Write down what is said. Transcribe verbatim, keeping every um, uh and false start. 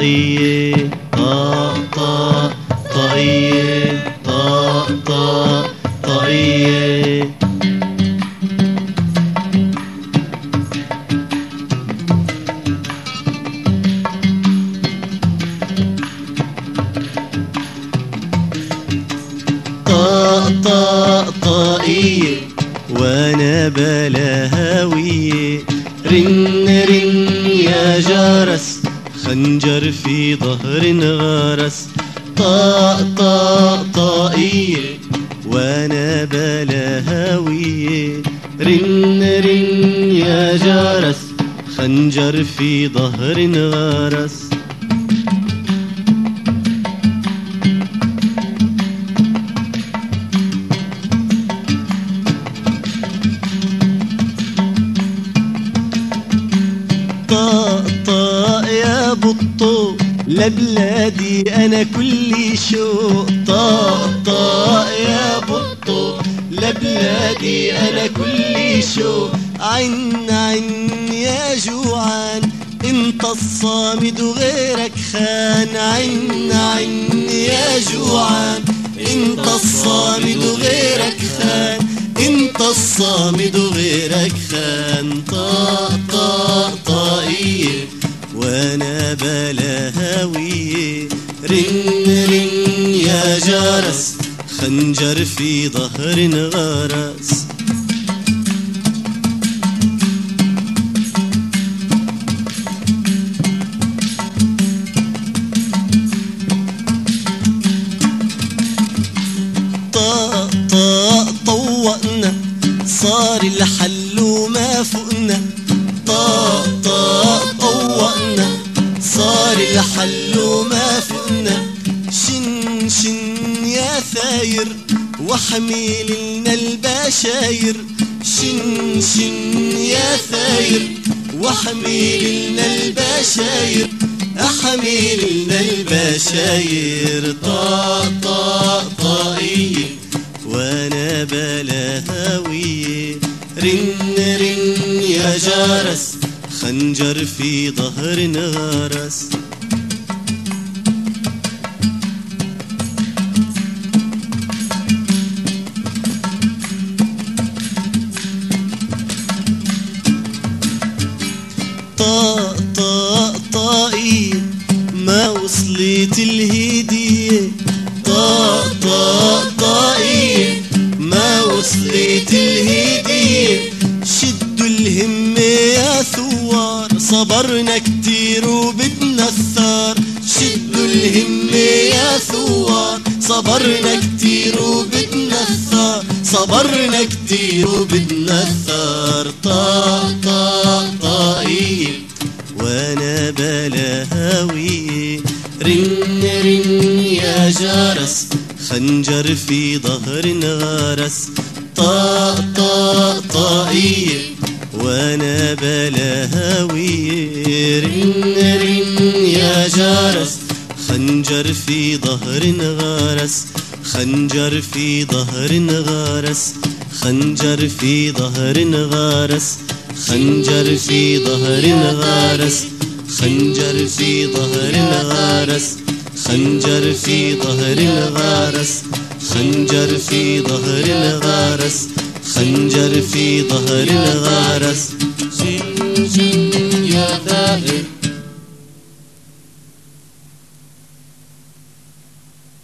طائية طا طا طائية طا طا طائية. طا طا طائية وانا بلا هاوية. رن رن يا جرس خنجر في ظهر غرس. طا طا طائية وانا بلا هاوية. رن رن يا جرس خنجر في ظهر غرس. طا طا يا بطو لبلادي أنا كلي شوق. طا طا يا بطو لبلادي أنا كلي شوق. عن عن يا جوعان انت الصامد وغيرك خان. عن عن يا جوعان انت الصامد وغيرك خان. انت الصامد وغيرك خان. طا طا طائية وانا بلا هاوية. رن رن يا جرس خنجر في ظهر غرس. طا طا طوقنا صار الحل وما فوقنا. طا طا طوقنا صار الحل وما فوقنا. شن شن يا ثاير وحميل لنا البشاير. شن شن يا ثاير وحميل لنا البشاير. أحميل لنا البشاير. طا طا طائية وانا بلا هاوية. رن رن يا جرس خنجر في ظهر غرس. طا طا طائية ما وصلت الهدية. طا طا طائية ما وصلت الهدية. شدوا الهمة يا ثوار صبرنا كتير وبدنا الثار. شدوا الهمة يا ثوار صبرنا كتير وبدنا الثار. صبرنا كتير وبدنا الثار. طا طا طائية وانا بلا هاوية. رن رن يا جرس خنجر في ظهر غرس. طا طا طائية وانا بلا هاوية. رن رن يا جرس خنجر في ظهر غرس. خنجر في ظهر غرس. خنجر في ظهر غرس. خنجر في ظهر غرس. خنجر في ظهر غرس. خنجر في ظهر غرس. خنجر في ظهر غرس. خنجر في ظهر غرس.